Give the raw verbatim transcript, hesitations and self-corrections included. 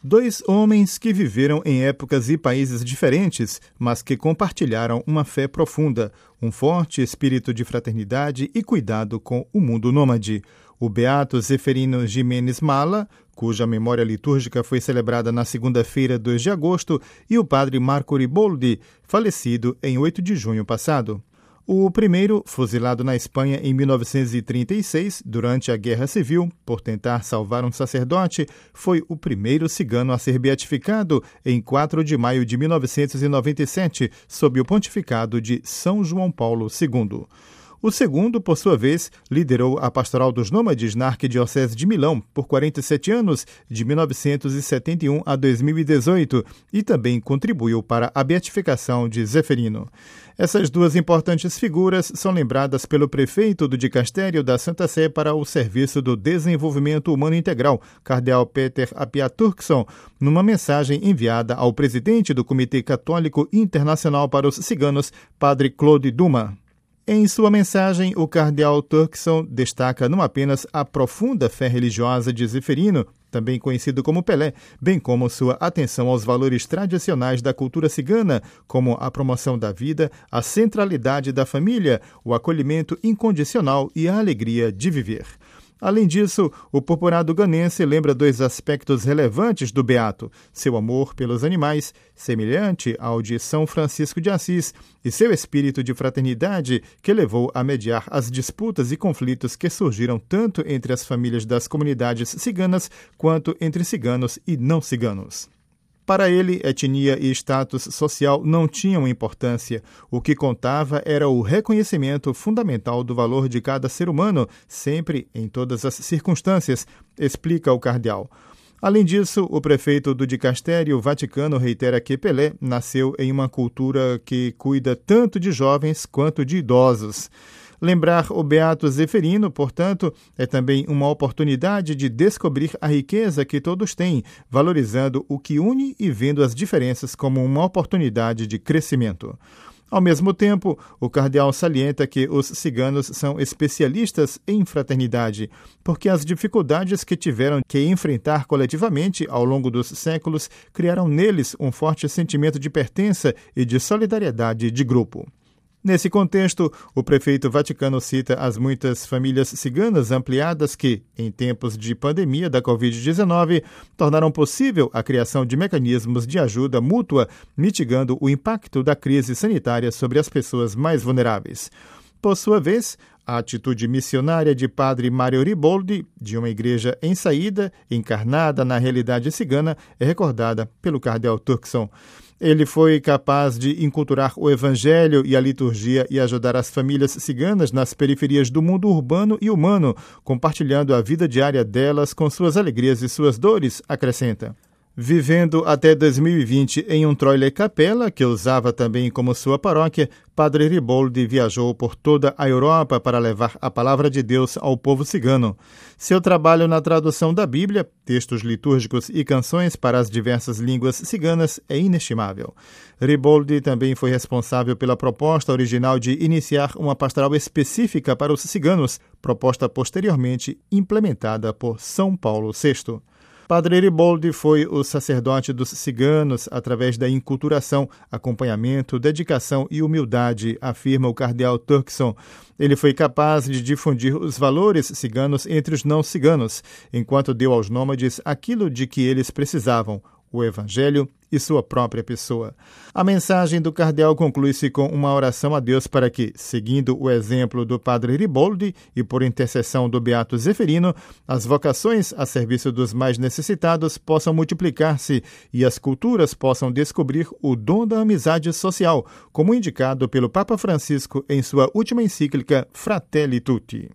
Dois homens que viveram em épocas e países diferentes, mas que compartilharam uma fé profunda, um forte espírito de fraternidade e cuidado com o mundo nômade. O beato Zeferino Jiménez Mala, cuja memória litúrgica foi celebrada na segunda-feira, dois de agosto, e o padre Marco Riboldi, falecido em oito de junho passado. O primeiro, fuzilado na Espanha em mil novecentos e trinta e seis, durante a Guerra Civil, por tentar salvar um sacerdote, foi o primeiro cigano a ser beatificado em quatro de maio de mil novecentos e noventa e sete, sob o pontificado de São João Paulo segundo. O segundo, por sua vez, liderou a Pastoral dos Nômades na Arquidiocese de Milão por quarenta e sete anos, de mil novecentos e setenta e um a dois mil e dezoito, e também contribuiu para a beatificação de Zeferino. Essas duas importantes figuras são lembradas pelo prefeito do Dicastério da Santa Sé para o Serviço do Desenvolvimento Humano Integral, cardeal Peter Apia Turkson, numa mensagem enviada ao presidente do Comitê Católico Internacional para os Ciganos, padre Claude Duma. Em sua mensagem, o cardeal Turkson destaca não apenas a profunda fé religiosa de Zeferino, também conhecido como Pelé, bem como sua atenção aos valores tradicionais da cultura cigana, como a promoção da vida, a centralidade da família, o acolhimento incondicional e a alegria de viver. Além disso, o purpurado ganense lembra dois aspectos relevantes do beato: seu amor pelos animais, semelhante ao de São Francisco de Assis, e seu espírito de fraternidade, que levou a mediar as disputas e conflitos que surgiram tanto entre as famílias das comunidades ciganas quanto entre ciganos e não ciganos. Para ele, etnia e status social não tinham importância. O que contava era o reconhecimento fundamental do valor de cada ser humano, sempre, em todas as circunstâncias, explica o cardeal. Além disso, o prefeito do Dicastério Vaticano reitera que Pelé nasceu em uma cultura que cuida tanto de jovens quanto de idosos. Lembrar o beato Zeferino, portanto, é também uma oportunidade de descobrir a riqueza que todos têm, valorizando o que une e vendo as diferenças como uma oportunidade de crescimento. Ao mesmo tempo, o cardeal salienta que os ciganos são especialistas em fraternidade, porque as dificuldades que tiveram que enfrentar coletivamente ao longo dos séculos criaram neles um forte sentimento de pertença e de solidariedade de grupo. Nesse contexto, o prefeito vaticano cita as muitas famílias ciganas ampliadas que, em tempos de pandemia da covid dezenove, tornaram possível a criação de mecanismos de ajuda mútua, mitigando o impacto da crise sanitária sobre as pessoas mais vulneráveis. Por sua vez, a atitude missionária de padre Mário Riboldi, de uma igreja em saída, encarnada na realidade cigana, é recordada pelo cardeal Turkson. Ele foi capaz de inculturar o evangelho e a liturgia e ajudar as famílias ciganas nas periferias do mundo urbano e humano, compartilhando a vida diária delas com suas alegrias e suas dores, acrescenta. Vivendo até dois mil e vinte em um Troile Capella, que usava também como sua paróquia, padre Riboldi viajou por toda a Europa para levar a palavra de Deus ao povo cigano. Seu trabalho na tradução da Bíblia, textos litúrgicos e canções para as diversas línguas ciganas é inestimável. Riboldi também foi responsável pela proposta original de iniciar uma pastoral específica para os ciganos, proposta posteriormente implementada por São Paulo sexto. Padre Riboldi foi o sacerdote dos ciganos através da inculturação, acompanhamento, dedicação e humildade, afirma o cardeal Turkson. Ele foi capaz de difundir os valores ciganos entre os não ciganos, enquanto deu aos nômades aquilo de que eles precisavam, o Evangelho e sua própria pessoa. A mensagem do cardeal conclui-se com uma oração a Deus para que, seguindo o exemplo do padre Riboldi e por intercessão do beato Zeferino, as vocações a serviço dos mais necessitados possam multiplicar-se e as culturas possam descobrir o dom da amizade social, como indicado pelo Papa Francisco em sua última encíclica Fratelli Tutti.